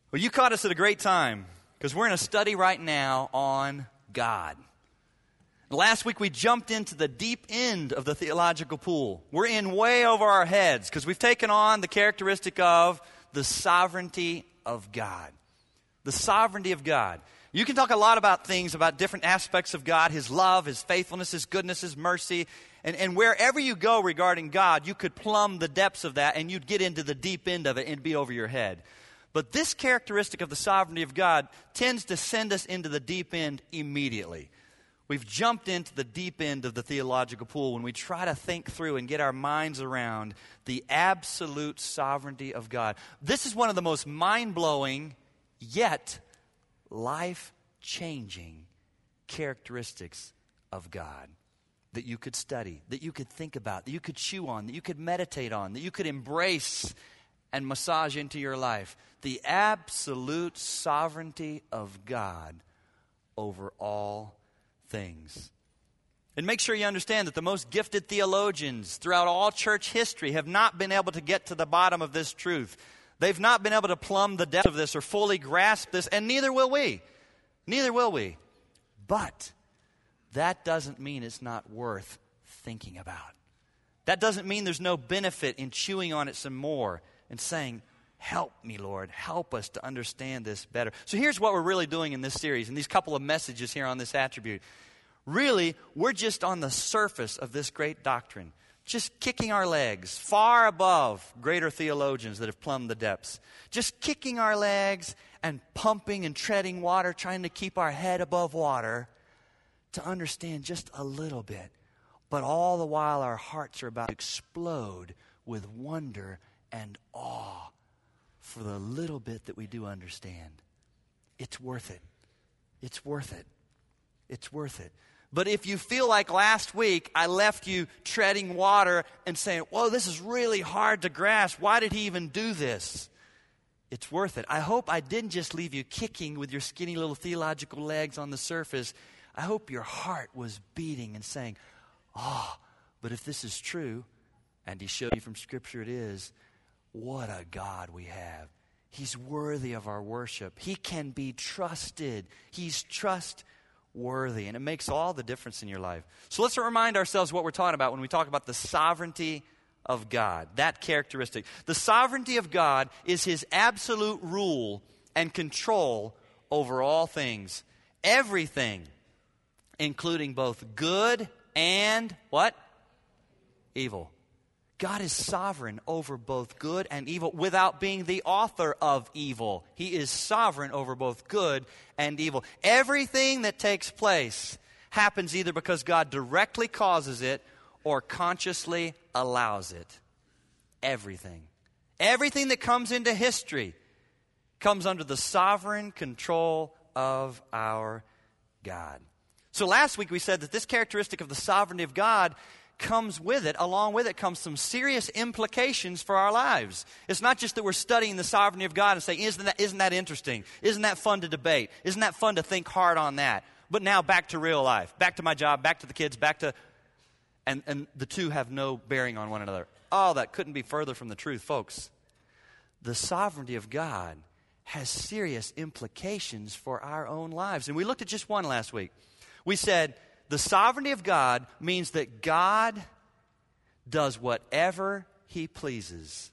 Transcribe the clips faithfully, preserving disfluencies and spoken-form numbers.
Well, you caught us at a great time because we're in a study right now on God. Last week we jumped into the deep end of the theological pool. We're in way over our heads because we've taken on the characteristic of the sovereignty of God. The sovereignty of God. You can talk a lot about things, about different aspects of God, His love, His faithfulness, His goodness, His mercy. And, and wherever you go regarding God, you could plumb the depths of that and you'd get into the deep end of it and be over your head. But this characteristic of the sovereignty of God tends to send us into the deep end immediately. We've jumped into the deep end of the theological pool when we try to think through and get our minds around the absolute sovereignty of God. This is one of the most mind-blowing, yet life-changing characteristics of God that you could study, that you could think about, that you could chew on, that you could meditate on, that you could embrace and massage into your life. The absolute sovereignty of God over all things. And make sure you understand that the most gifted theologians throughout all church history have not been able to get to the bottom of this truth. They've not been able to plumb the depth of this or fully grasp this, and neither will we. Neither will we. But that doesn't mean it's not worth thinking about. That doesn't mean there's no benefit in chewing on it some more and saying, help me, Lord, help us to understand this better. So here's what we're really doing in this series, in these couple of messages here on this attribute. Really, we're just on the surface of this great doctrine, just kicking our legs far above greater theologians that have plumbed the depths. Just kicking our legs and pumping and treading water, trying to keep our head above water to understand just a little bit. But all the while our hearts are about to explode with wonder and awe for the little bit that we do understand. It's worth it. It's worth it. It's worth it. But if you feel like last week I left you treading water and saying, whoa, this is really hard to grasp. Why did he even do this? It's worth it. I hope I didn't just leave you kicking with your skinny little theological legs on the surface. I hope your heart was beating and saying, oh, but if this is true, and he showed you from Scripture it is, what a God we have. He's worthy of our worship. He can be trusted. He's trustworthy. And it makes all the difference in your life. So let's remind ourselves what we're talking about when we talk about the sovereignty of God. That characteristic. The sovereignty of God is His absolute rule and control over all things. Everything, including both good and what? Evil. God is sovereign over both good and evil without being the author of evil. He is sovereign over both good and evil. Everything that takes place happens either because God directly causes it or consciously allows it. Everything. Everything that comes into history comes under the sovereign control of our God. So last week we said that this characteristic of the sovereignty of God comes with it, along with it comes some serious implications for our lives. It's not just that we're studying the sovereignty of God and saying, isn't that, isn't that interesting? Isn't that fun to debate? Isn't that fun to think hard on that? But now back to real life, back to my job, back to the kids, back to, and, and the two have no bearing on one another. Oh, that couldn't be further from the truth, folks. The sovereignty of God has serious implications for our own lives. And we looked at just one last week. We said, the sovereignty of God means that God does whatever He pleases.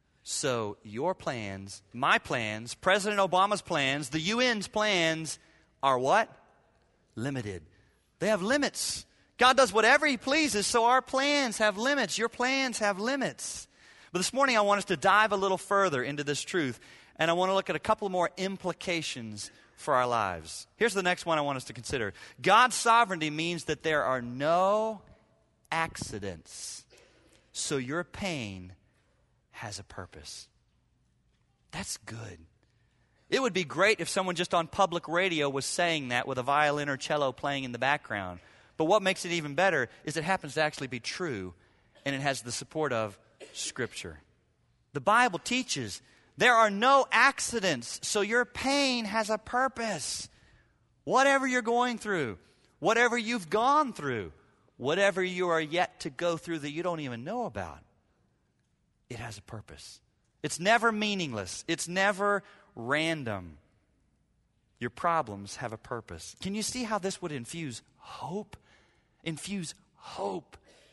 So your plans, my plans, President Obama's plans, the U N's plans are what? Limited. They have limits. God does whatever He pleases, so our plans have limits. Your plans have limits. But this morning I want us to dive a little further into this truth, and I want to look at a couple more implications for our lives. Here's the next one I want us to consider. God's sovereignty means that there are no accidents. So your pain has a purpose. That's good. It would be great if someone just on public radio was saying that with a violin or cello playing in the background. But what makes it even better is it happens to actually be true, and it has the support of Scripture. The Bible teaches there are no accidents, so your pain has a purpose. Whatever you're going through, whatever you've gone through, whatever you are yet to go through that you don't even know about, it has a purpose. It's never meaningless. It's never random. Your problems have a purpose. Can you see how this would infuse hope? Infuse hope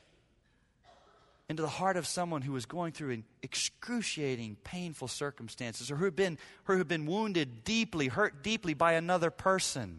into the heart of someone who is going through an excruciating, painful circumstances, or who have been, who have been wounded deeply, hurt deeply by another person.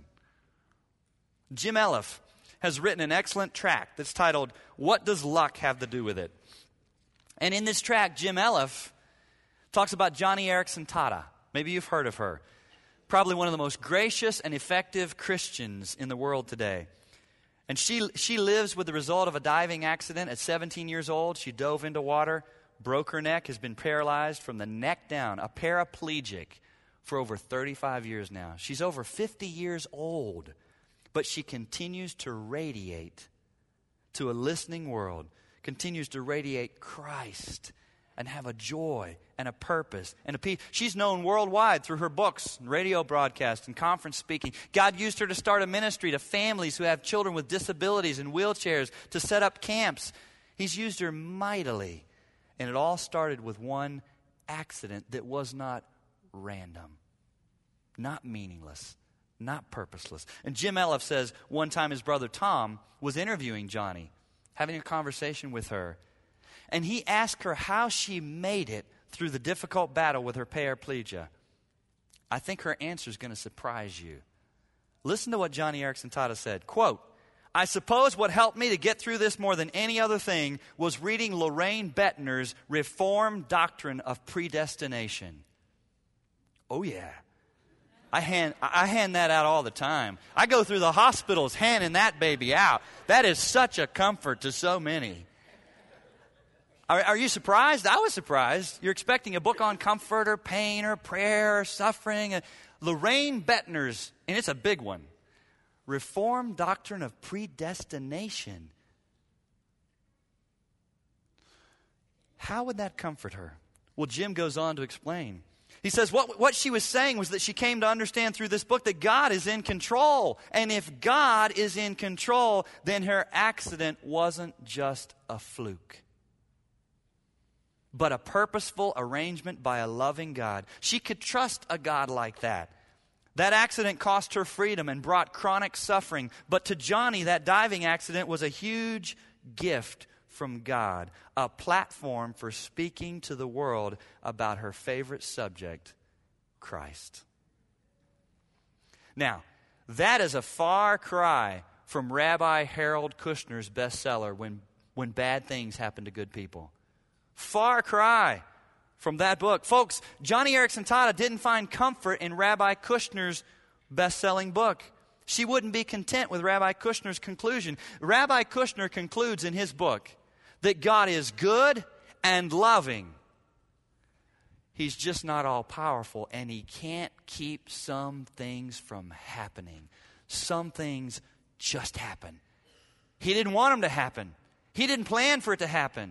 Jim Elliff has written an excellent tract that's titled, "What Does Luck Have to Do with It?" And in this tract, Jim Elliff talks about Joni Eareckson Tada. Maybe you've heard of her. Probably one of the most gracious and effective Christians in the world today. And she she lives with the result of a diving accident at seventeen years old. She dove into water, broke her neck, has been paralyzed from the neck down, a paraplegic for over thirty-five years now. She's over fifty years old, but she continues to radiate to a listening world, continues to radiate Christ and have a joy and a purpose and a peace. She's known worldwide through her books, and radio broadcasts, and conference speaking. God used her to start a ministry to families who have children with disabilities and wheelchairs, to set up camps. He's used her mightily. And it all started with one accident that was not random, not meaningless, not purposeless. And Jim Elliff says one time his brother Tom was interviewing Joni, having a conversation with her. And he asked her how she made it through the difficult battle with her paraplegia. I think her answer is going to surprise you. Listen to what Joni Eareckson Tada said. Quote, "I suppose what helped me to get through this more than any other thing was reading Lorraine Bettner's Reformed Doctrine of Predestination." Oh yeah. I hand, I hand that out all the time. I go through the hospitals handing that baby out. That is such a comfort to so many. Are, are you surprised? I was surprised. You're expecting a book on comfort or pain or prayer or suffering. Uh, Lorraine Bettner's, and it's a big one, Reformed Doctrine of Predestination. How would that comfort her? Well, Jim goes on to explain. He says what, what she was saying was that she came to understand through this book that God is in control. And if God is in control, then her accident wasn't just a fluke, but a purposeful arrangement by a loving God. She could trust a God like that. That accident cost her freedom and brought chronic suffering. But to Joni, that diving accident was a huge gift from God, a platform for speaking to the world about her favorite subject, Christ. Now, that is a far cry from Rabbi Harold Kushner's bestseller, When, When Bad Things Happen to Good People. Far cry from that book. Folks, Joni Eareckson Tada didn't find comfort in Rabbi Kushner's best-selling book. She wouldn't be content with Rabbi Kushner's conclusion. Rabbi Kushner concludes in his book that God is good and loving. He's just not all-powerful, and he can't keep some things from happening. Some things just happen. He didn't want them to happen. He didn't plan for it to happen.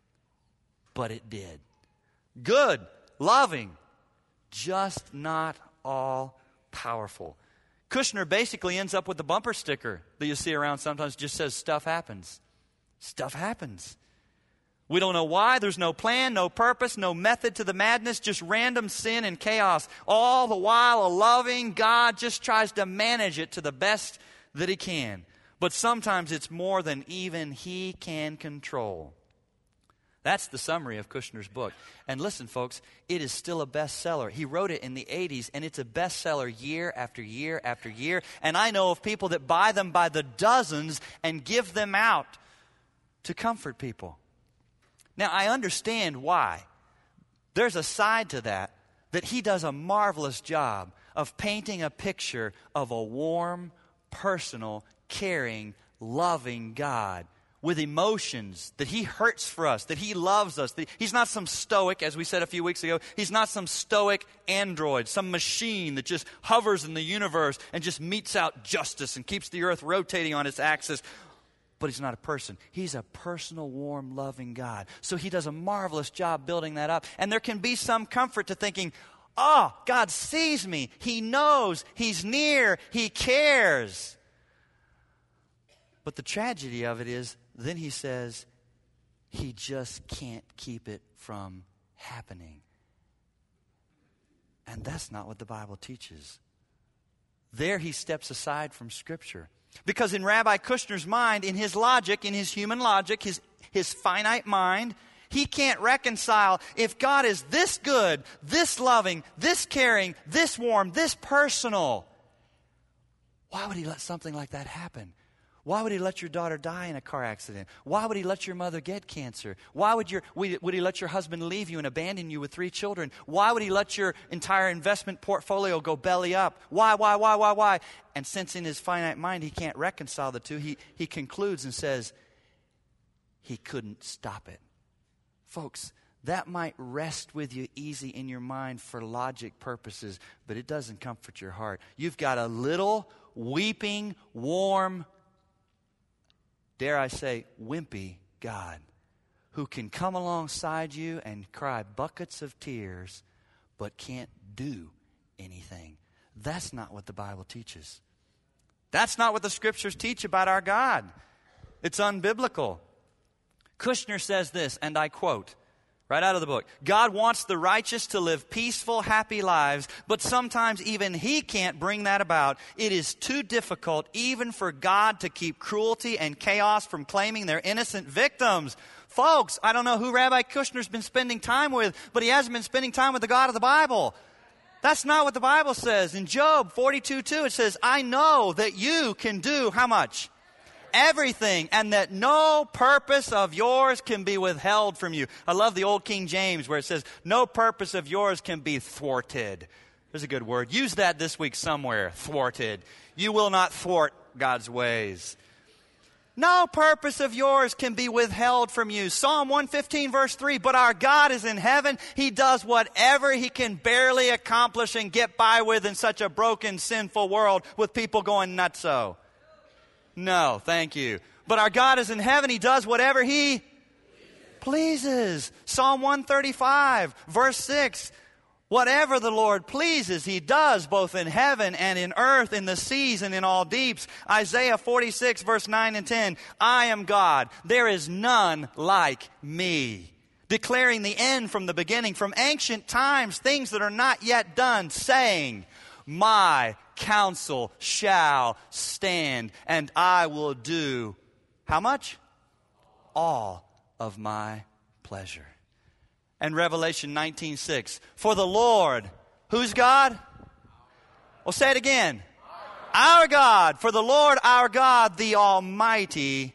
But it did. Good, loving, just not all powerful. Kushner basically ends up with the bumper sticker that you see around sometimes. Just says stuff happens. Stuff happens. We don't know why. There's no plan, no purpose, no method to the madness, just random sin and chaos. All the while a loving God just tries to manage it to the best that he can. But sometimes it's more than even he can control. That's the summary of Kushner's book. And listen, folks, it is still a bestseller. He wrote it in the eighties, and it's a bestseller year after year after year. And I know of people that buy them by the dozens and give them out to comfort people. Now, I understand why. There's a side to that, that he does a marvelous job of painting a picture of a warm, personal, caring, loving God with emotions, that he hurts for us, that he loves us. That he's not some stoic, as we said a few weeks ago, he's not some stoic android, some machine that just hovers in the universe and just metes out justice and keeps the earth rotating on its axis. But he's not a person. He's a personal, warm, loving God. So he does a marvelous job building that up. And there can be some comfort to thinking, oh, God sees me. He knows. He's near. He cares. But the tragedy of it is, then he says, he just can't keep it from happening. And that's not what the Bible teaches. There he steps aside from Scripture. Because in Rabbi Kushner's mind, in his logic, in his human logic, his, his finite mind, he can't reconcile if God is this good, this loving, this caring, this warm, this personal. Why would he let something like that happen? Why would he let your daughter die in a car accident? Why would he let your mother get cancer? Why would, your, would he let your husband leave you and abandon you with three children? Why would he let your entire investment portfolio go belly up? Why, why, why, why, why? And since in his finite mind he can't reconcile the two, he, he concludes and says, he couldn't stop it. Folks, that might rest with you easy in your mind for logic purposes, but it doesn't comfort your heart. You've got a little weeping, warm, dare I say, wimpy God who can come alongside you and cry buckets of tears but can't do anything. That's not what the Bible teaches. That's not what the Scriptures teach about our God. It's unbiblical. Kushner says this, and I quote, right out of the book, God wants the righteous to live peaceful, happy lives, but sometimes even He can't bring that about. It is too difficult even for God to keep cruelty and chaos from claiming their innocent victims. Folks, I don't know who Rabbi Kushner's been spending time with, but he hasn't been spending time with the God of the Bible. That's not what the Bible says. In Job forty-two two, it says, I know that you can do how much? Everything, and that no purpose of yours can be withheld from you. I love the old King James where it says, no purpose of yours can be thwarted. There's a good word. Use that this week somewhere, thwarted. You will not thwart God's ways. No purpose of yours can be withheld from you. Psalm one fifteen verse three, but our God is in heaven. He does whatever He can barely accomplish and get by with in such a broken, sinful world with people going nutso. No, thank you. But our God is in heaven. He does whatever He pleases. Psalm one thirty-five, verse six. Whatever the Lord pleases, He does both in heaven and in earth, in the seas and in all deeps. Isaiah forty-six, verse nine and ten. I am God. There is none like me. Declaring the end from the beginning, from ancient times, things that are not yet done, saying, my counsel shall stand, and I will do, how much? All of my pleasure. And Revelation nineteen six, for the Lord, who's God? Well, say it again. Our God, for the Lord our God, the Almighty,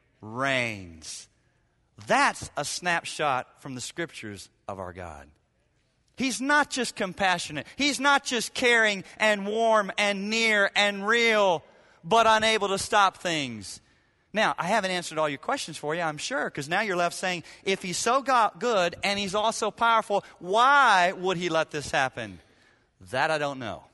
reigns. That's a snapshot from the Scriptures of our God. He's not just compassionate. He's not just caring and warm and near and real, but unable to stop things. Now, I haven't answered all your questions for you, I'm sure, because now you're left saying, if He's so good and He's also powerful, why would He let this happen? That I don't know.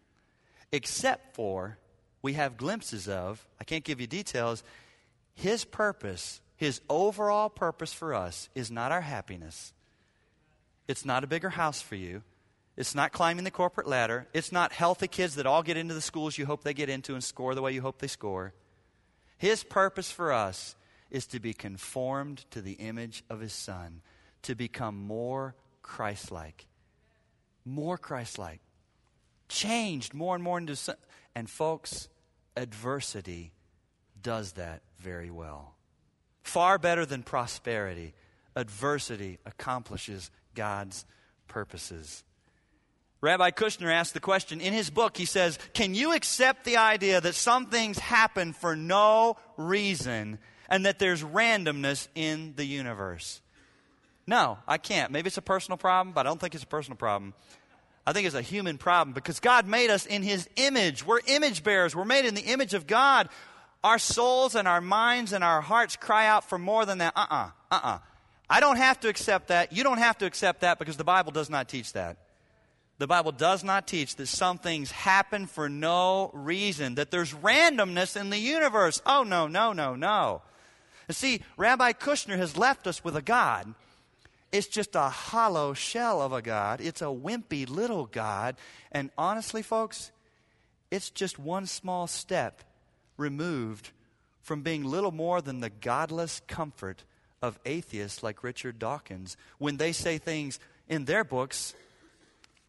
Except for, we have glimpses of, I can't give you details, His purpose, His overall purpose for us is not our happiness. It's not a bigger house for you. It's not climbing the corporate ladder. It's not healthy kids that all get into the schools you hope they get into and score the way you hope they score. His purpose for us is to be conformed to the image of His Son, to become more Christ-like. More Christ-like. Changed more and more into Son. And folks, adversity does that very well. Far better than prosperity, adversity accomplishes God's purposes. Rabbi Kushner asked the question in his book. He says, can you accept the idea that some things happen for no reason and that there's randomness in the universe? No, I can't. Maybe it's a personal problem, but I don't think it's a personal problem. I think it's a human problem because God made us in His image. We're image bearers. We're made in the image of God. Our souls and our minds and our hearts cry out for more than that. Uh-uh, uh-uh. I don't have to accept that. You don't have to accept that because the Bible does not teach that. The Bible does not teach that some things happen for no reason, that there's randomness in the universe. Oh, no, no, no, no. You see, Rabbi Kushner has left us with a God. It's just a hollow shell of a God. It's a wimpy little God. And honestly, folks, it's just one small step removed from being little more than the godless comfort of atheists like Richard Dawkins when they say things in their books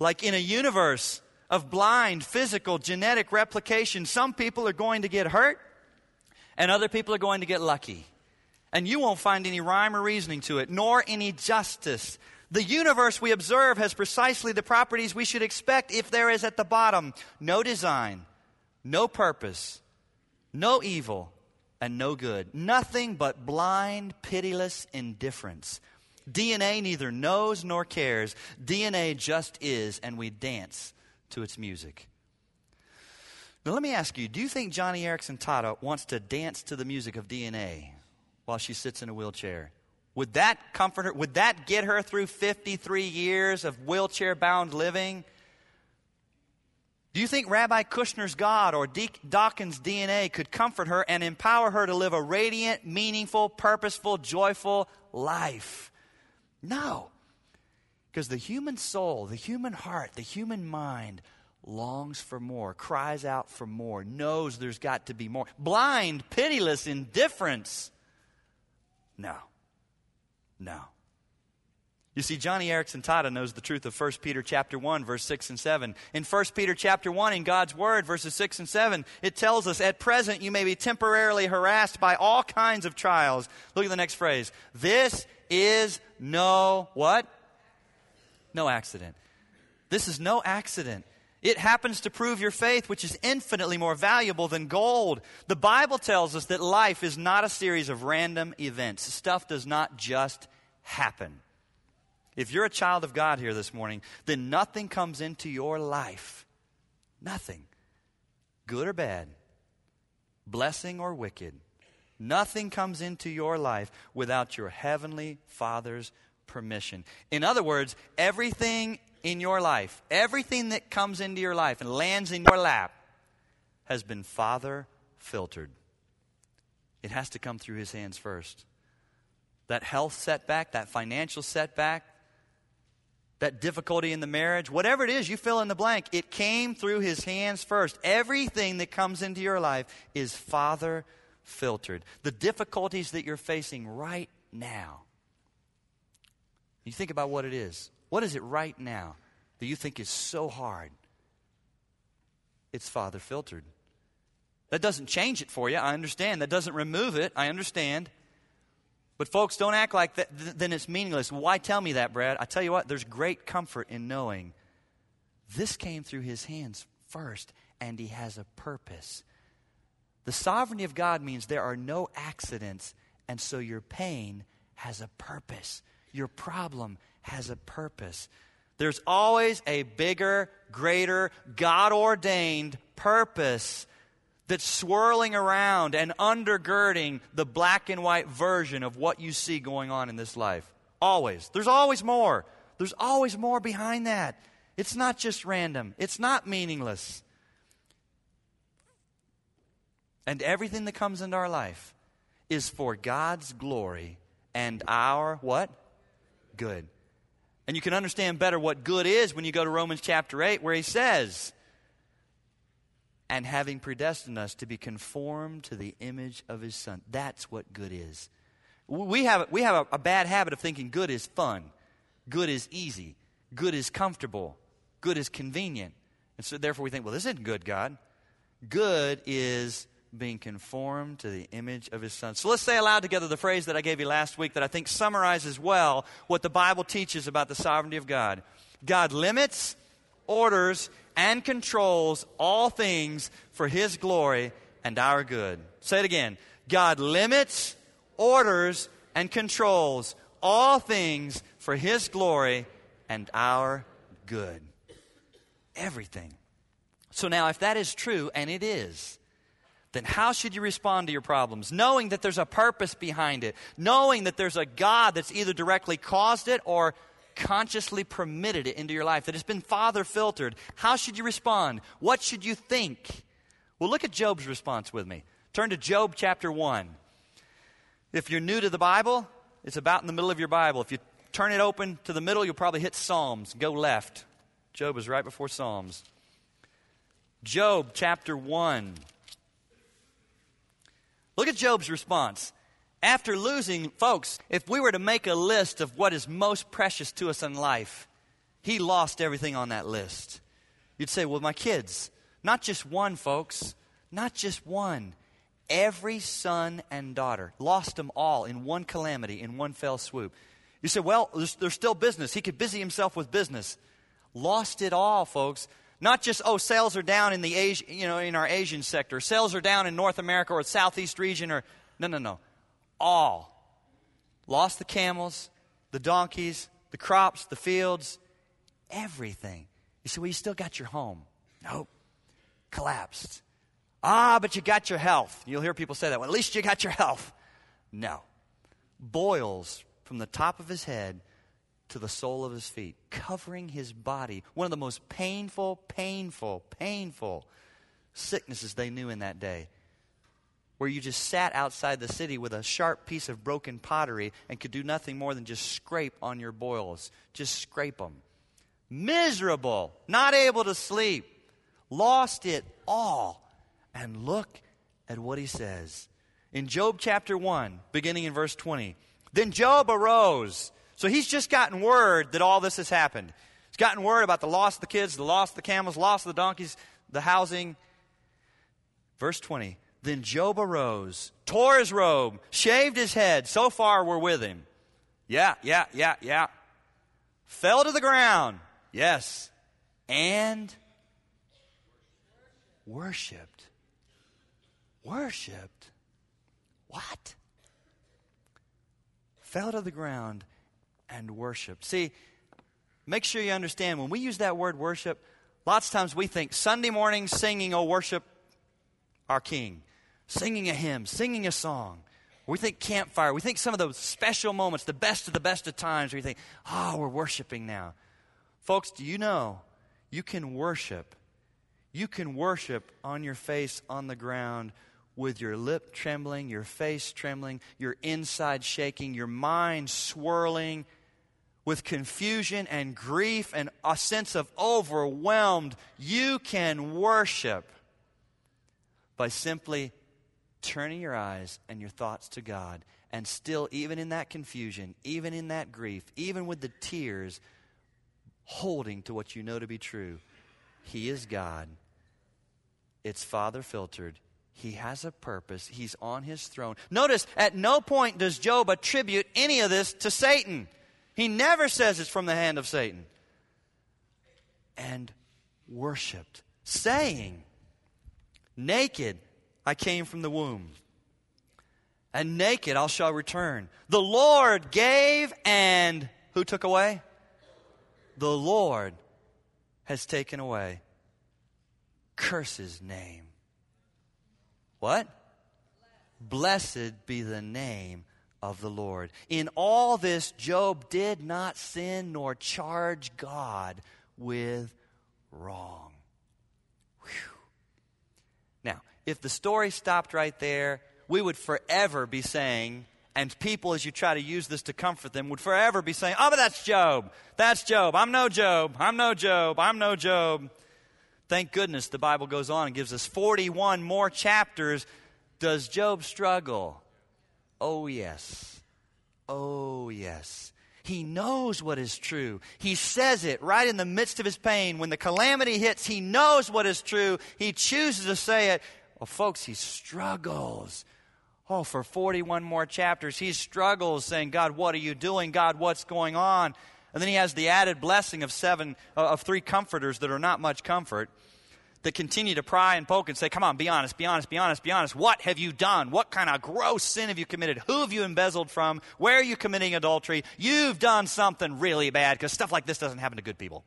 Like in a universe of blind, physical, genetic replication, some people are going to get hurt and other people are going to get lucky. And you won't find any rhyme or reasoning to it, nor any justice. The universe we observe has precisely the properties we should expect if there is at the bottom no design, no purpose, no evil, and no good. Nothing but blind, pitiless indifference. D N A neither knows nor cares. D N A just is, and we dance to its music. Now let me ask you, do you think Joni Eareckson Tada wants to dance to the music of D N A while she sits in a wheelchair? Would that comfort her? Would that get her through fifty-three years of wheelchair-bound living? Do you think Rabbi Kushner's God or De- Dawkins' D N A could comfort her and empower her to live a radiant, meaningful, purposeful, joyful life? No. Because the human soul, the human heart, the human mind longs for more, cries out for more, knows there's got to be more. Blind, pitiless indifference. No. No. You see, Joni Eareckson Tada knows the truth of First Peter chapter one, verse six and seven. In First Peter chapter one, in God's Word, verses six and seven, it tells us, at present you may be temporarily harassed by all kinds of trials. Look at the next phrase. This is no, what? No accident. This is no accident. It happens to prove your faith, which is infinitely more valuable than gold. The Bible tells us that life is not a series of random events. Stuff does not just happen. If you're a child of God here this morning, then nothing comes into your life. Nothing. Good or bad. Blessing or wicked. Nothing comes into your life without your heavenly Father's permission. In other words, everything in your life, everything that comes into your life and lands in your lap has been Father filtered. It has to come through His hands first. That health setback, that financial setback, that difficulty in the marriage, whatever it is, you fill in the blank. It came through His hands first. Everything that comes into your life is Father filtered. The difficulties that you're facing right now, you think about what it is. What is it right now that you think is so hard? It's Father filtered. That doesn't change it for you. I understand. That doesn't remove it. I understand. But folks, don't act like that, th- then it's meaningless. Why tell me that, Brad? I tell you what, there's great comfort in knowing this came through His hands first, and He has a purpose. The sovereignty of God means there are no accidents, and so your pain has a purpose. Your problem has a purpose. There's always a bigger, greater, God-ordained purpose that's swirling around and undergirding the black and white version of what you see going on in this life. Always. There's always more. There's always more behind that. It's not just random. It's not meaningless. And everything that comes into our life is for God's glory and our what? Good. And you can understand better what good is when you go to Romans chapter eight, where he says, and having predestined us to be conformed to the image of His Son. That's what good is. We have, we have a, a bad habit of thinking good is fun. Good is easy. Good is comfortable. Good is convenient. And so therefore we think, well, this isn't good, God. Good is being conformed to the image of His Son. So let's say aloud together the phrase that I gave you last week that I think summarizes well what the Bible teaches about the sovereignty of God. God limits, orders, and controls all things for His glory and our good. Say it again. God limits, orders, and controls all things for His glory and our good. Everything. So now, if that is true, and it is, then how should you respond to your problems? Knowing that there's a purpose behind it. Knowing that there's a God that's either directly caused it or consciously permitted it into your life, that it's been Father filtered. How should you respond? What should you think? Well, look at Job's response with me. Turn to Job chapter one. If you're new to the Bible, it's about in the middle of your Bible. If you turn it open to the middle, you'll probably hit Psalms. Go left. Job is right before Psalms. Job chapter one. Look at Job's response. After losing, folks, if we were to make a list of what is most precious to us in life, He lost everything on that list. You'd say, well, my kids. Not just one, folks. Not just one. Every son and daughter. Lost them all in one calamity, in one fell swoop. You say, well, there's, there's still business. He could busy himself with business. Lost it all, folks. Not just, oh, sales are down in the Asia, you know, in our Asian sector. Sales are down in North America or the Southeast region or, no, no, no. All. Lost the camels, the donkeys, the crops, the fields, everything. You say, well, you still got your home. Nope. Collapsed. Ah, but you got your health. You'll hear people say that. Well, at least you got your health. No. Boils from the top of his head to the sole of his feet, covering his body. One of the most painful, painful, painful sicknesses they knew in that day, where you just sat outside the city with a sharp piece of broken pottery and could do nothing more than just scrape on your boils. Just scrape them. Miserable, not able to sleep, lost it all. And look at what he says. In Job chapter one, beginning in verse twenty. Then Job arose. So he's just gotten word that all this has happened. He's gotten word about the loss of the kids, the loss of the camels, loss of the donkeys, the housing. Verse twenty. Then Job arose, tore his robe, shaved his head. So far we're with him. Yeah, yeah, yeah, yeah. Fell to the ground. Yes. And worshipped. Worshipped. What? Fell to the ground and worshipped. See, make sure you understand, when we use that word worship, lots of times we think Sunday morning singing, oh, worship our King. Singing a hymn, singing a song. We think campfire. We think some of those special moments, the best of the best of times, where you think, oh, we're worshiping now. Folks, do you know you can worship? You can worship on your face on the ground with your lip trembling, your face trembling, your inside shaking, your mind swirling with confusion and grief and a sense of overwhelmed. You can worship by simply turning your eyes and your thoughts to God, and still, even in that confusion, even in that grief, even with the tears, holding to what you know to be true. He is God. It's Father filtered. He has a purpose. He's on his throne. Notice, at no point does Job attribute any of this to Satan. He never says it's from the hand of Satan. And worshipped, saying, naked I came from the womb, and naked I shall return. The Lord gave, and who took away? The Lord has taken away. Curse his name. What? Blessed be the name of the Lord. In all this, Job did not sin nor charge God with wrong. Whew. Now, if the story stopped right there, we would forever be saying, and people, as you try to use this to comfort them, would forever be saying, oh, but that's Job. That's Job. I'm no Job. I'm no Job. I'm no Job. Thank goodness the Bible goes on and gives us forty-one more chapters. Does Job struggle? Oh, yes. Oh, yes. He knows what is true. He says it right in the midst of his pain. When the calamity hits, he knows what is true. He chooses to say it. Well, folks, he struggles. Oh, for forty-one more chapters, he struggles saying, God, what are you doing? God, what's going on? And then he has the added blessing of seven, uh, of three comforters that are not much comfort, that continue to pry and poke and say, come on, be honest, be honest, be honest, be honest. What have you done? What kind of gross sin have you committed? Who have you embezzled from? Where are you committing adultery? You've done something really bad, because stuff like this doesn't happen to good people.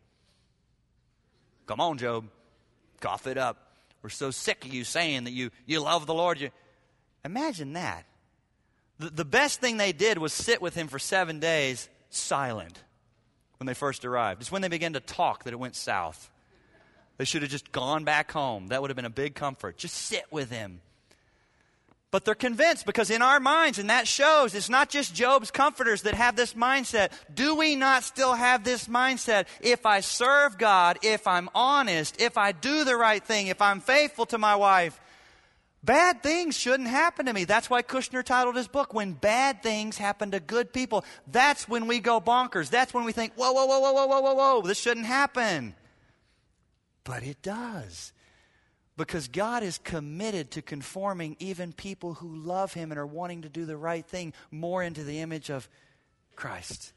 Come on, Job. Cough it up. We're so sick of you saying that you, you love the Lord. You... Imagine that. The, the best thing they did was sit with him for seven days silent when they first arrived. It's when they began to talk that it went south. They should have just gone back home. That would have been a big comfort. Just sit with him. But they're convinced, because in our minds, and that shows, it's not just Job's comforters that have this mindset. Do we not still have this mindset? If I serve God, if I'm honest, if I do the right thing, if I'm faithful to my wife, Bad things shouldn't happen to me. That's why Kushner titled his book, When Bad Things Happen to Good People. That's when we go bonkers. That's when we think, whoa, whoa, whoa, whoa, whoa, whoa, whoa, whoa, this shouldn't happen. But it does. Because God is committed to conforming even people who love him and are wanting to do the right thing more into the image of Christ.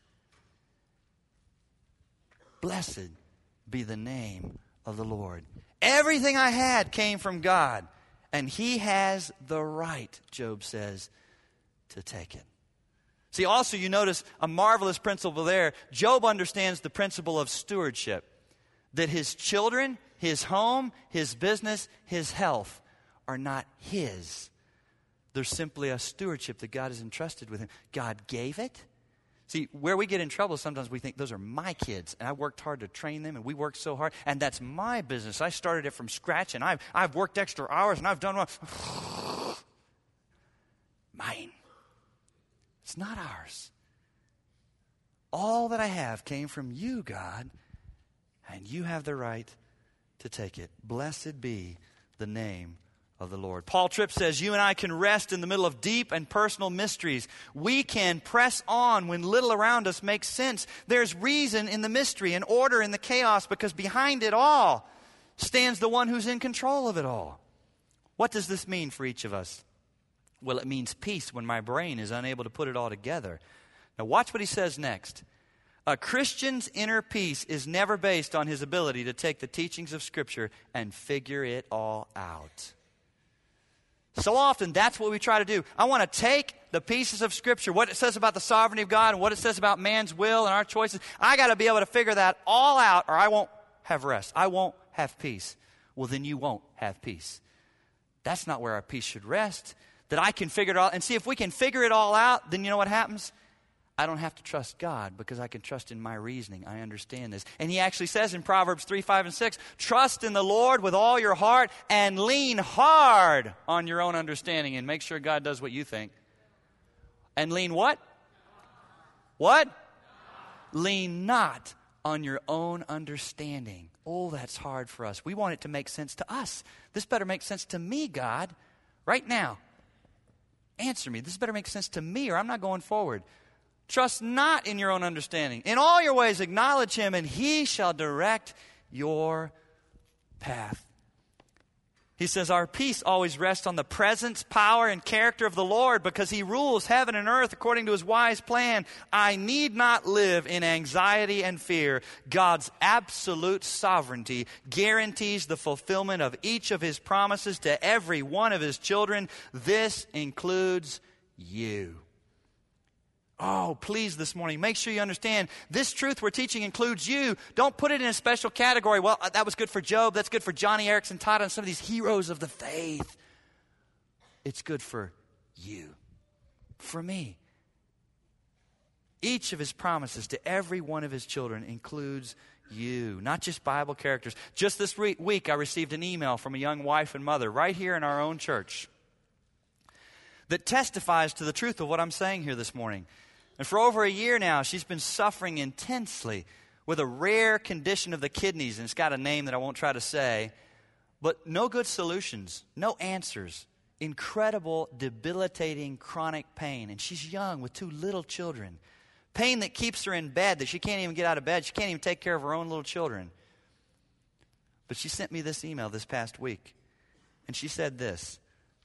Blessed be the name of the Lord. Everything I had came from God. And he has the right, Job says, to take it. See, also you notice a marvelous principle there. Job understands the principle of stewardship. That his children, his home, his business, his health are not his. They're simply a stewardship that God has entrusted with him. God gave it. See, where we get in trouble, sometimes we think those are my kids, and I worked hard to train them, and we worked so hard, and that's my business. I started it from scratch, and I've, I've worked extra hours, and I've done well. Mine. It's not ours. All that I have came from you, God, and you have the right to take it. Blessed be the name of the Lord. Paul Tripp says, you and I can rest in the middle of deep and personal mysteries. We can press on when little around us makes sense. There's reason in the mystery and order in the chaos, because behind it all stands the one who's in control of it all. What does this mean for each of us? Well, it means peace when my brain is unable to put it all together. Now watch what he says next. A Christian's inner peace is never based on his ability to take the teachings of Scripture and figure it all out. So often, that's what we try to do. I want to take the pieces of Scripture, what it says about the sovereignty of God and what it says about man's will and our choices. I got to be able to figure that all out, or I won't have rest. I won't have peace. Well, then you won't have peace. That's not where our peace should rest. That I can figure it all, and see, if we can figure it all out, then you know what happens? I don't have to trust God, because I can trust in my reasoning. I understand this. And he actually says in Proverbs three, five, and six, trust in the Lord with all your heart and lean hard on your own understanding, and make sure God does what you think. And lean what? What? Lean not on your own understanding. Oh, that's hard for us. We want it to make sense to us. This better make sense to me, God, right now. Answer me. This better make sense to me, or I'm not going forward. Trust not in your own understanding. In all your ways acknowledge him, and he shall direct your path. He says our peace always rests on the presence, power, and character of the Lord, because he rules heaven and earth according to his wise plan. I need not live in anxiety and fear. God's absolute sovereignty guarantees the fulfillment of each of his promises to every one of his children. This includes you. Oh, please, this morning, make sure you understand this truth we're teaching includes you. Don't put it in a special category. Well, that was good for Job. That's good for Johnny Erickson Todd and some of these heroes of the faith. It's good for you, for me. Each of his promises to every one of his children includes you, not just Bible characters. Just this week, I received an email from a young wife and mother right here in our own church that testifies to the truth of what I'm saying here this morning. And for over a year now, she's been suffering intensely with a rare condition of the kidneys, and it's got a name that I won't try to say, but no good solutions, no answers, incredible, debilitating, chronic pain. And she's young with two little children. Pain that keeps her in bed, that she can't even get out of bed. She can't even take care of her own little children. But she sent me this email this past week, and she said this: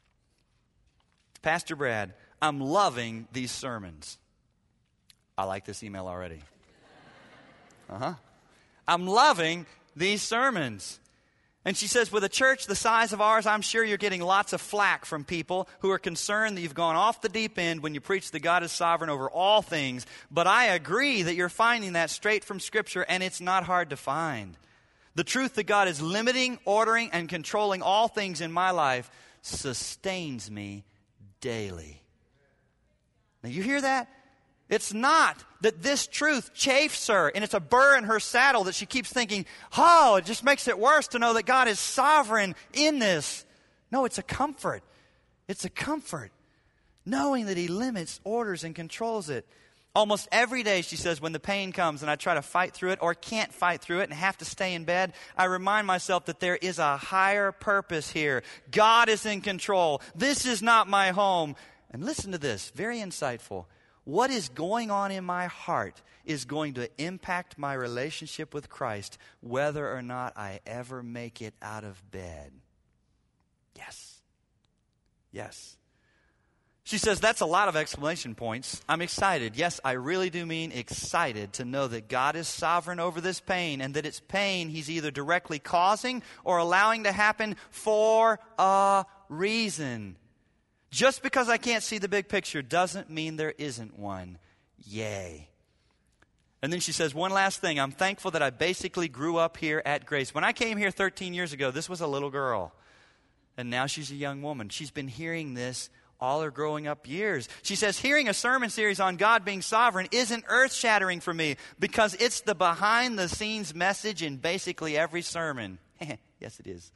Pastor Brad, I'm loving these sermons. I like this email already. Uh-huh. I'm loving these sermons. And she says, with a church the size of ours, I'm sure you're getting lots of flack from people who are concerned that you've gone off the deep end when you preach that God is sovereign over all things. But I agree that you're finding that straight from Scripture, and it's not hard to find. The truth that God is limiting, ordering, and controlling all things in my life sustains me daily. Now you hear that? It's not that this truth chafes her and it's a burr in her saddle that she keeps thinking, oh, it just makes it worse to know that God is sovereign in this. No, it's a comfort. It's a comfort knowing that he limits, orders, and controls it. Almost every day, she says, when the pain comes and I try to fight through it or can't fight through it and have to stay in bed, I remind myself that there is a higher purpose here. God is in control. This is not my home. And listen to this, very insightful. What is going on in my heart is going to impact my relationship with Christ, whether or not I ever make it out of bed. Yes. Yes. She says, that's a lot of exclamation points. I'm excited. Yes, I really do mean excited to know that God is sovereign over this pain and that it's pain He's either directly causing or allowing to happen for a reason. Just because I can't see the big picture doesn't mean there isn't one. Yay. And then she says, one last thing. I'm thankful that I basically grew up here at Grace. When I came here thirteen years ago, this was a little girl. And now she's a young woman. She's been hearing this all her growing up years. She says, hearing a sermon series on God being sovereign isn't earth-shattering for me because it's the behind-the-scenes message in basically every sermon. Yes, it is.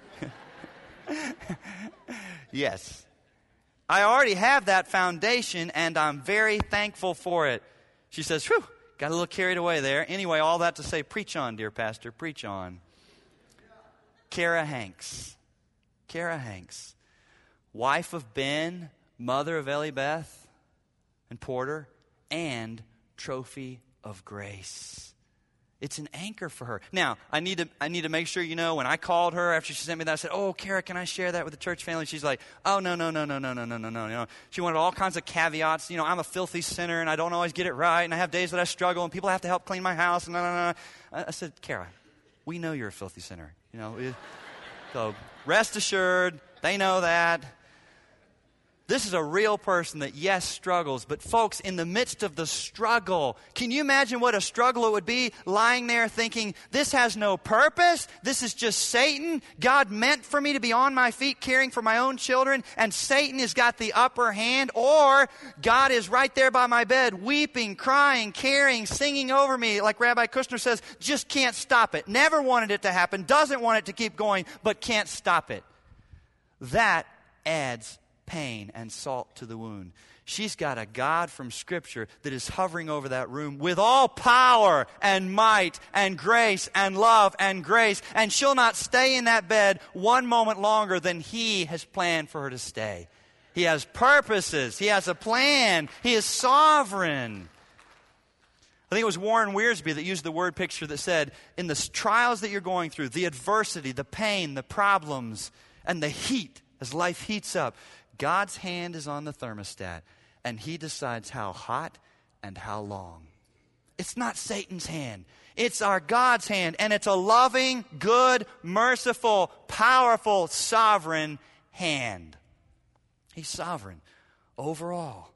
Yes. I already have that foundation, and I'm very thankful for it. She says, whew, got a little carried away there. Anyway, all that to say, preach on, dear pastor, preach on. Kara Hanks. Kara Hanks. Wife of Ben, mother of Ellie Beth and Porter, and trophy of grace. It's an anchor for her. Now, I need to I need to make sure you know, when I called her after she sent me that, I said, oh, Kara, can I share that with the church family? She's like, oh, no, no, no, no, no, no, no, no, no, no. She wanted all kinds of caveats. You know, I'm a filthy sinner, and I don't always get it right, and I have days that I struggle, and people have to help clean my house, and no, no, no. I said, Kara, we know you're a filthy sinner. You know, so rest assured, they know that. This is a real person that, yes, struggles. But folks, in the midst of the struggle, can you imagine what a struggle it would be lying there thinking, this has no purpose? This is just Satan. God meant for me to be on my feet caring for my own children, and Satan has got the upper hand. Or God is right there by my bed, weeping, crying, caring, singing over me. Like Rabbi Kushner says, just can't stop it. Never wanted it to happen, doesn't want it to keep going, but can't stop it. That adds pain and salt to the wound. She's got a God from Scripture that is hovering over that room with all power and might and grace and love and grace, and she'll not stay in that bed one moment longer than He has planned for her to stay. He has purposes. He has a plan. He is sovereign. I think it was Warren Wiersbe that used the word picture that said, in the trials that you're going through, the adversity, the pain, the problems, and the heat as life heats up, God's hand is on the thermostat, and He decides how hot and how long. It's not Satan's hand. It's our God's hand, and it's a loving, good, merciful, powerful, sovereign hand. He's sovereign over all.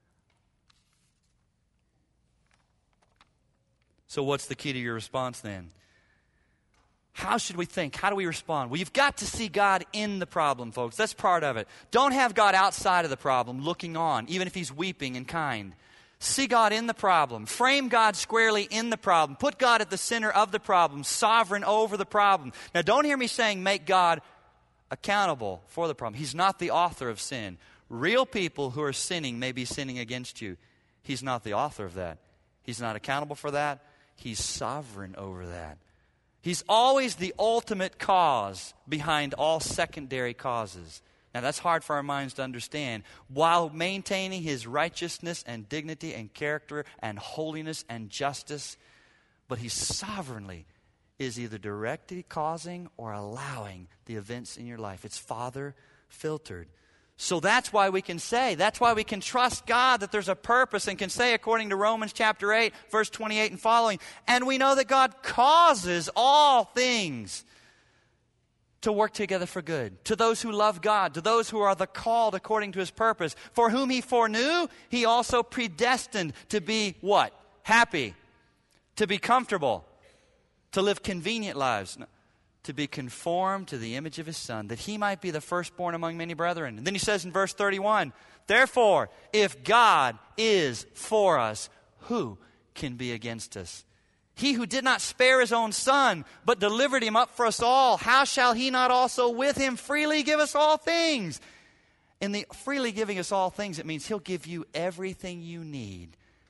So what's the key to your response then? How should we think? How do we respond? Well, you've got to see God in the problem, folks. That's part of it. Don't have God outside of the problem, looking on, even if He's weeping and kind. See God in the problem. Frame God squarely in the problem. Put God at the center of the problem, sovereign over the problem. Now, don't hear me saying make God accountable for the problem. He's not the author of sin. Real people who are sinning may be sinning against you. He's not the author of that. He's not accountable for that. He's sovereign over that. He's always the ultimate cause behind all secondary causes. Now, that's hard for our minds to understand. While maintaining His righteousness and dignity and character and holiness and justice, but He sovereignly is either directly causing or allowing the events in your life. It's Father filtered. So that's why we can say, that's why we can trust God that there's a purpose, and can say, according to Romans chapter eight, verse twenty-eight and following, and we know that God causes all things to work together for good, to those who love God, to those who are the called according to His purpose, for whom He foreknew, He also predestined to be what? Happy, to be comfortable, to live convenient lives, to be conformed to the image of His Son, that He might be the firstborn among many brethren. And then He says in verse thirty-one, therefore, if God is for us, who can be against us? He who did not spare His own Son, but delivered Him up for us all, how shall He not also with Him freely give us all things? In the freely giving us all things, it means He'll give you everything you need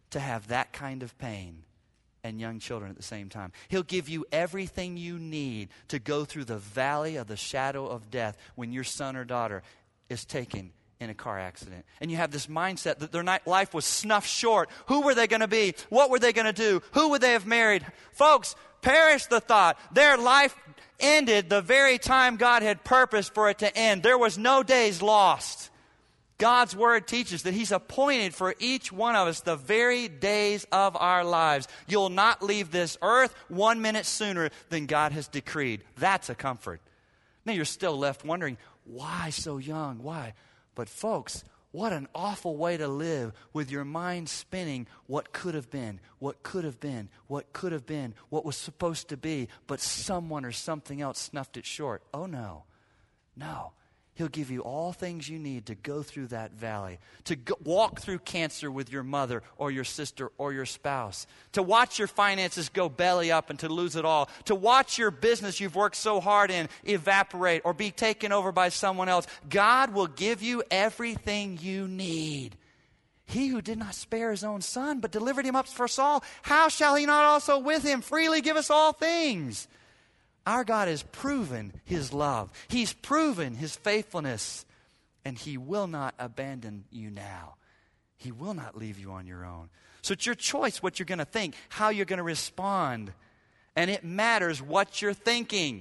to have that kind of pain and young children at the same time. He'll give you everything you need to go through the valley of the shadow of death when your son or daughter is taken in a car accident. And you have this mindset that their life was snuffed short. Who were they going to be? What were they going to do? Who would they have married? Folks, perish the thought. Their life ended the very time God had purposed for it to end. There was no days lost. God's word teaches that he's appointed for each one of us the very days of our lives. You'll not leave this earth one minute sooner than God has decreed. That's a comfort. Now you're still left wondering, why so young? Why? But folks, what an awful way to live with your mind spinning what could have been, what could have been, what could have been, what was supposed to be, but someone or something else snuffed it short. Oh no, no. He'll give you all things you need to go through that valley, to go, walk through cancer with your mother or your sister or your spouse, to watch your finances go belly up and to lose it all, to watch your business you've worked so hard in evaporate or be taken over by someone else. God will give you everything you need. He who did not spare his own son, but delivered him up for us all, how shall he not also with him freely give us all things? Our God has proven his love. He's proven his faithfulness. And he will not abandon you now. He will not leave you on your own. So it's your choice what you're going to think, how you're going to respond. And it matters what you're thinking.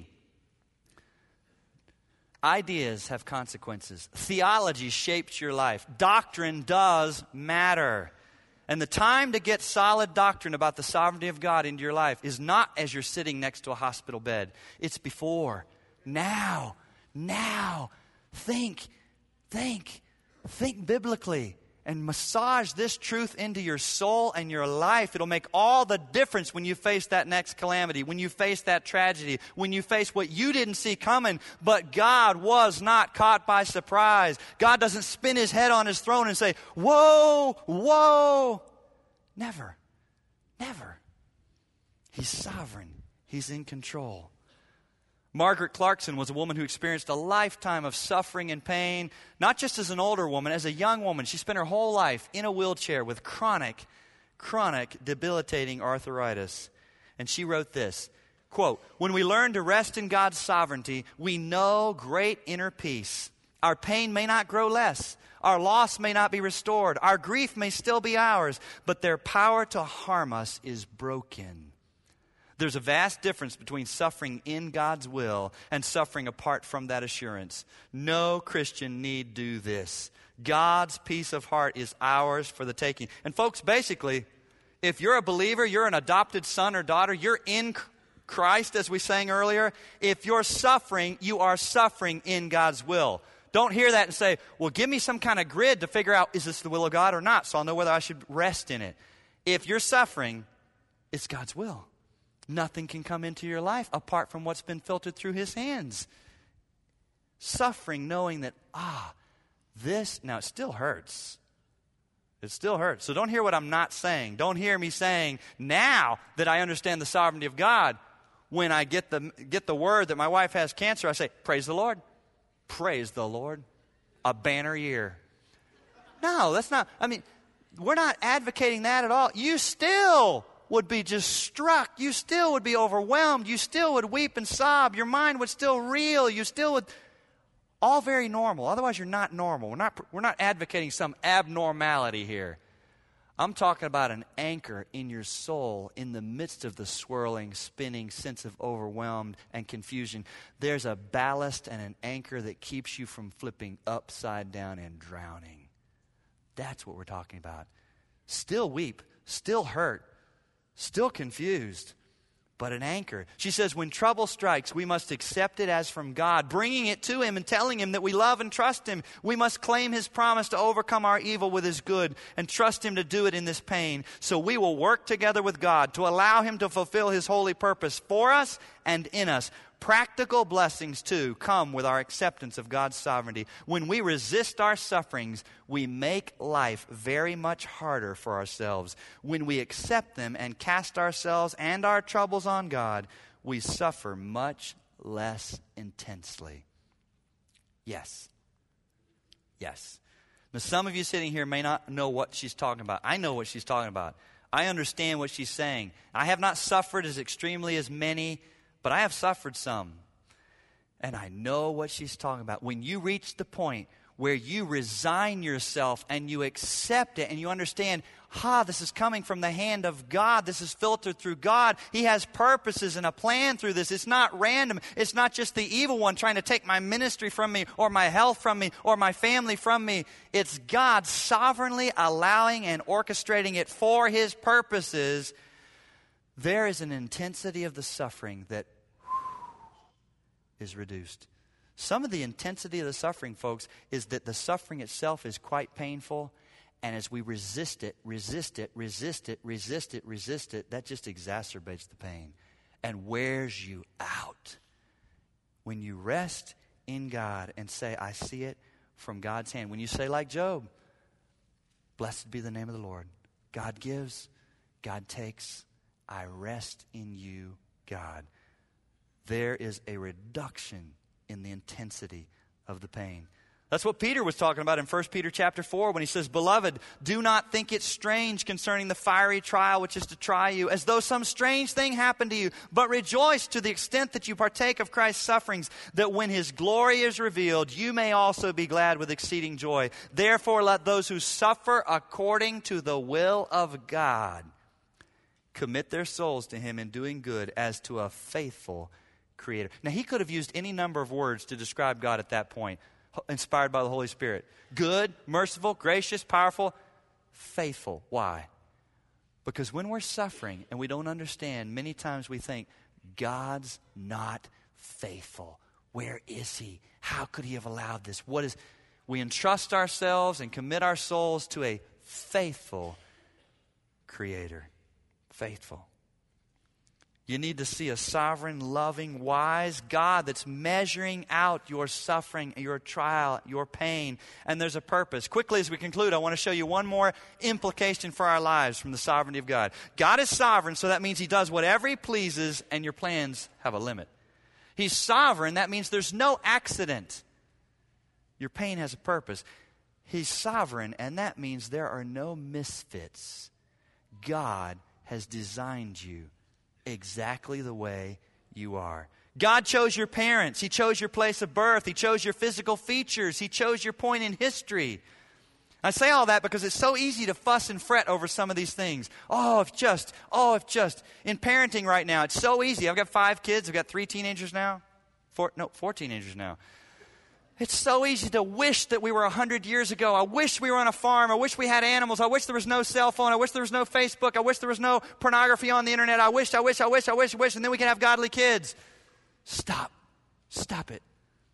Ideas have consequences. Theology shapes your life. Doctrine does matter. And the time to get solid doctrine about the sovereignty of God into your life is not as you're sitting next to a hospital bed. It's before. Now. Now. Think. Think. Think biblically. And massage this truth into your soul and your life. It'll make all the difference when you face that next calamity, when you face that tragedy, when you face what you didn't see coming, but God was not caught by surprise. God doesn't spin his head on his throne and say, whoa, whoa. Never, never. He's sovereign. He's in control. Margaret Clarkson was a woman who experienced a lifetime of suffering and pain, not just as an older woman, as a young woman. She spent her whole life in a wheelchair with chronic, chronic, debilitating arthritis. And she wrote this, quote, "When we learn to rest in God's sovereignty, we know great inner peace. Our pain may not grow less. Our loss may not be restored. Our grief may still be ours, but their power to harm us is broken." There's a vast difference between suffering in God's will and suffering apart from that assurance. No Christian need do this. God's peace of heart is ours for the taking. And folks, basically, if you're a believer, you're an adopted son or daughter, you're in Christ, as we sang earlier. If you're suffering, you are suffering in God's will. Don't hear that and say, well, give me some kind of grid to figure out, is this the will of God or not, so I'll know whether I should rest in it. If you're suffering, it's God's will. Nothing can come into your life apart from what's been filtered through his hands. Suffering knowing that, ah, this, now it still hurts. It still hurts. So don't hear what I'm not saying. Don't hear me saying, now that I understand the sovereignty of God, when I get the, get the word that my wife has cancer, I say, praise the Lord. Praise the Lord. A banner year. No, that's not, I mean, we're not advocating that at all. You still would be just struck. You still would be overwhelmed. You still would weep and sob. Your mind would still reel. You still would, all very normal. Otherwise, you're not normal. We're not, we're not advocating some abnormality here. I'm talking about an anchor in your soul in the midst of the swirling, spinning sense of overwhelmed and confusion. There's a ballast and an anchor that keeps you from flipping upside down and drowning. That's what we're talking about. Still weep, still hurt, still confused, but an anchor. She says, when trouble strikes, we must accept it as from God, bringing it to him and telling him that we love and trust him. We must claim his promise to overcome our evil with his good and trust him to do it in this pain. So we will work together with God to allow him to fulfill his holy purpose for us and in us. Practical blessings, too, come with our acceptance of God's sovereignty. When we resist our sufferings, we make life very much harder for ourselves. When we accept them and cast ourselves and our troubles on God, we suffer much less intensely. Yes. Yes. Now, some of you sitting here may not know what she's talking about. I know what she's talking about. I understand what she's saying. I have not suffered as extremely as many, but I have suffered some. And I know what she's talking about. When you reach the point where you resign yourself and you accept it and you understand, ha, this is coming from the hand of God. This is filtered through God. He has purposes and a plan through this. It's not random. It's not just the evil one trying to take my ministry from me or my health from me or my family from me. It's God sovereignly allowing and orchestrating it for His purposes. There is an intensity of the suffering that is reduced. Some of the intensity of the suffering, folks, is that the suffering itself is quite painful. And as we resist it, resist it, resist it, resist it, resist it, that just exacerbates the pain and wears you out. When you rest in God and say, I see it from God's hand. When you say like Job, blessed be the name of the Lord. God gives, God takes. I rest in you, God. There is a reduction in the intensity of the pain. That's what Peter was talking about in First Peter chapter four when he says, Beloved, do not think it strange concerning the fiery trial which is to try you, as though some strange thing happened to you, but rejoice to the extent that you partake of Christ's sufferings, that when His glory is revealed, you may also be glad with exceeding joy. Therefore let those who suffer according to the will of God commit their souls to Him in doing good as to a faithful Creator. Now, he could have used any number of words to describe God at that point, inspired by the Holy Spirit. Good, merciful, gracious, powerful, faithful. Why? Because when we're suffering and we don't understand, many times we think, God's not faithful. Where is He? How could He have allowed this? What is? We entrust ourselves and commit our souls to a faithful Creator. Faithful. You need to see a sovereign, loving, wise God that's measuring out your suffering, your trial, your pain. And there's a purpose. Quickly as we conclude, I want to show you one more implication for our lives from the sovereignty of God. God is sovereign, so that means He does whatever He pleases, and your plans have a limit. He's sovereign, that means there's no accident. Your pain has a purpose. He's sovereign, and that means there are no misfits. God has designed you exactly the way you are. God chose your parents. He chose your place of birth. He chose your physical features. He chose your point in history. I say all that because it's so easy to fuss and fret over some of these things. Oh, if just, oh, if just. In parenting right now, it's so easy. I've got five kids. I've got three teenagers now. Four, no, four teenagers now. It's so easy to wish that we were a hundred years ago. I wish we were on a farm. I wish we had animals. I wish there was no cell phone. I wish there was no Facebook. I wish there was no pornography on the internet. I wish, I wish, I wish, I wish, I wish, and then we can have godly kids. Stop. Stop it.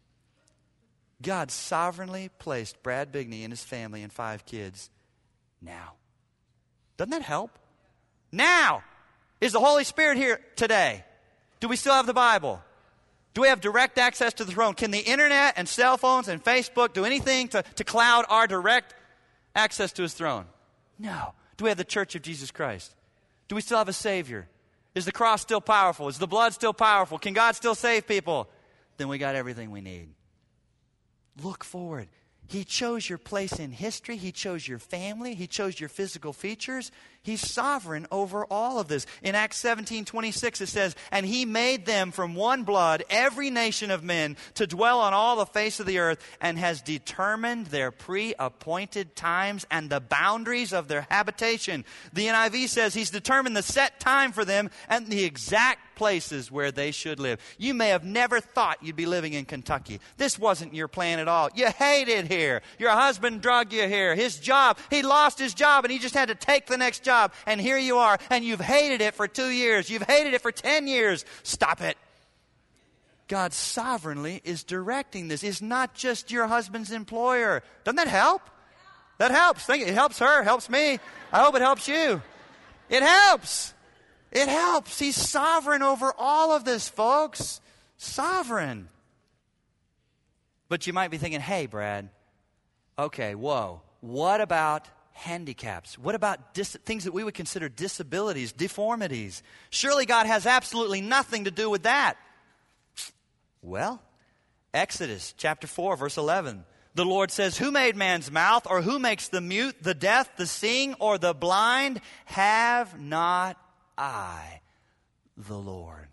God sovereignly placed Brad Bigney and his family and five kids now. Doesn't that help? Now. Is the Holy Spirit here today? Do we still have the Bible? Do we have direct access to the throne? Can the internet and cell phones and Facebook do anything to, to cloud our direct access to His throne? No. Do we have the Church of Jesus Christ? Do we still have a Savior? Is the cross still powerful? Is the blood still powerful? Can God still save people? Then we got everything we need. Look forward. He chose your place in history. He chose your family. He chose your physical features. He's sovereign over all of this. In Acts seventeen twenty-six it says, And He made them from one blood, every nation of men, to dwell on all the face of the earth, and has determined their pre-appointed times and the boundaries of their habitation. The N I V says He's determined the set time for them and the exact places where they should live. You may have never thought you'd be living in Kentucky. This wasn't your plan at all. You hate it here. Your husband drug you here. His job, he lost his job and he just had to take the next job. And here you are, and you've hated it for two years. You've hated it for ten years. Stop it. God sovereignly is directing this. It's not just your husband's employer. Doesn't that help? That helps. Think it helps her, helps me. I hope it helps you. It helps. It helps. He's sovereign over all of this, folks. Sovereign. But you might be thinking, hey, Brad, okay, whoa, what about handicaps? What about dis- things that we would consider disabilities, deformities? Surely God has absolutely nothing to do with that. Well, Exodus chapter four, verse eleven. The Lord says, who made man's mouth, or who makes the mute, the deaf, the seeing, or the blind? Have not I, the Lord?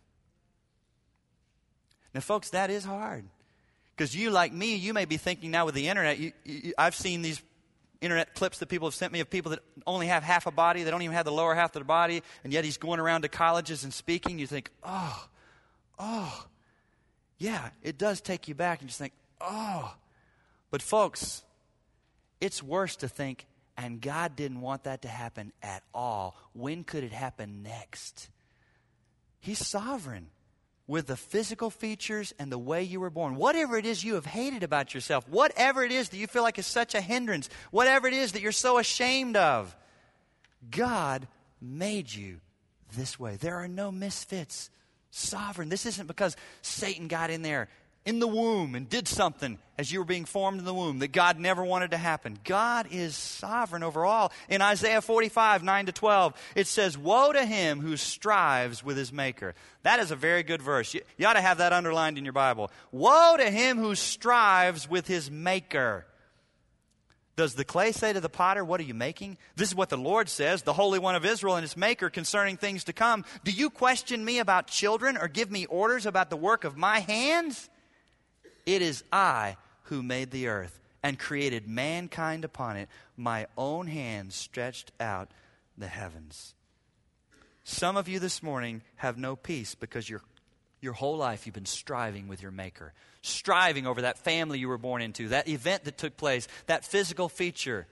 Now, folks, that is hard. Because you, like me, you may be thinking now with the internet, you, you, I've seen these internet clips that people have sent me of people that only have half a body, they don't even have the lower half of their body, and yet he's going around to colleges and speaking. You think, oh, oh, yeah, it does take you back. And you just think, oh. But folks, it's worse to think, and God didn't want that to happen at all. When could it happen next? He's sovereign with the physical features and the way you were born. Whatever it is you have hated about yourself, whatever it is that you feel like is such a hindrance, whatever it is that you're so ashamed of, God made you this way. There are no misfits. Sovereign. This isn't because Satan got in there in the womb and did something as you were being formed in the womb that God never wanted to happen. God is sovereign over all. In Isaiah forty-five, nine to twelve, it says, woe to him who strives with his maker. That is a very good verse. You, you ought to have that underlined in your Bible. Woe to him who strives with his maker. Does the clay say to the potter, what are you making? This is what the Lord says, the Holy One of Israel and his maker, concerning things to come. Do you question me about children, or give me orders about the work of my hands? It is I who made the earth and created mankind upon it. My own hand stretched out the heavens. Some of you this morning have no peace because your your whole life you've been striving with your Maker. Striving over that family you were born into, that event that took place, that physical feature.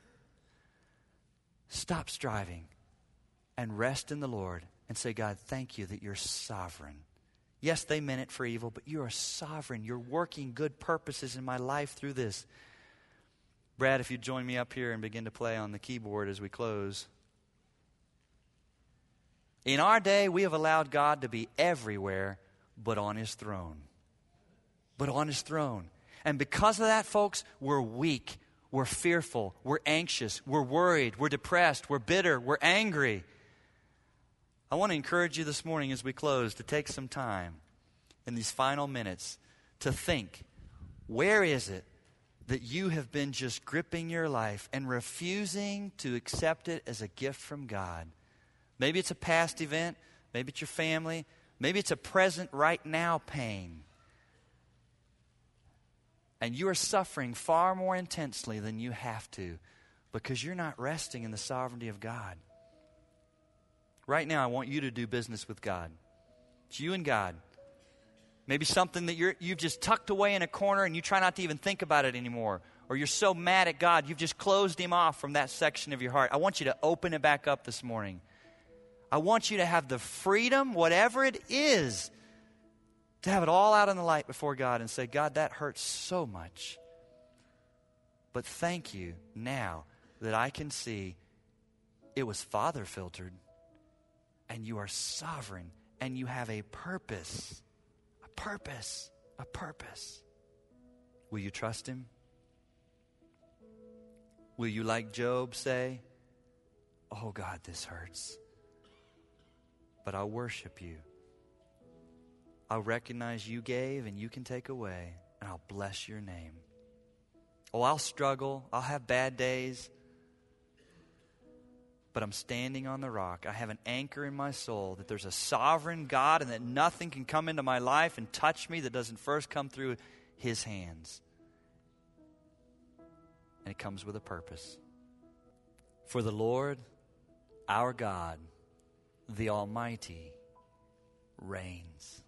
Stop striving and rest in the Lord and say, God, thank you that you're sovereign. Yes, they meant it for evil, but you are sovereign. You're working good purposes in my life through this. Brad, if you'd join me up here and begin to play on the keyboard as we close. In our day, we have allowed God to be everywhere but on his throne. But on his throne. And because of that, folks, we're weak. We're fearful. We're anxious. We're worried. We're depressed. We're bitter. We're angry. I want to encourage you this morning as we close to take some time in these final minutes to think, where is it that you have been just gripping your life and refusing to accept it as a gift from God? Maybe it's a past event. Maybe it's your family. Maybe it's a present right now pain. And you are suffering far more intensely than you have to because you're not resting in the sovereignty of God. Right now, I want you to do business with God. It's you and God. Maybe something that you're, you've just tucked away in a corner and you try not to even think about it anymore. Or you're so mad at God, you've just closed him off from that section of your heart. I want you to open it back up this morning. I want you to have the freedom, whatever it is, to have it all out in the light before God and say, God, that hurts so much. But thank you now that I can see it was Father filtered. And you are sovereign, and you have a purpose, a purpose, a purpose. Will you trust him? Will you, like Job, say, oh God, this hurts, but I'll worship you. I'll recognize you gave and you can take away, and I'll bless your name. Oh, I'll struggle. I'll have bad days. But I'm standing on the rock. I have an anchor in my soul that there's a sovereign God and that nothing can come into my life and touch me that doesn't first come through his hands. And it comes with a purpose. For the Lord, our God, the Almighty, reigns.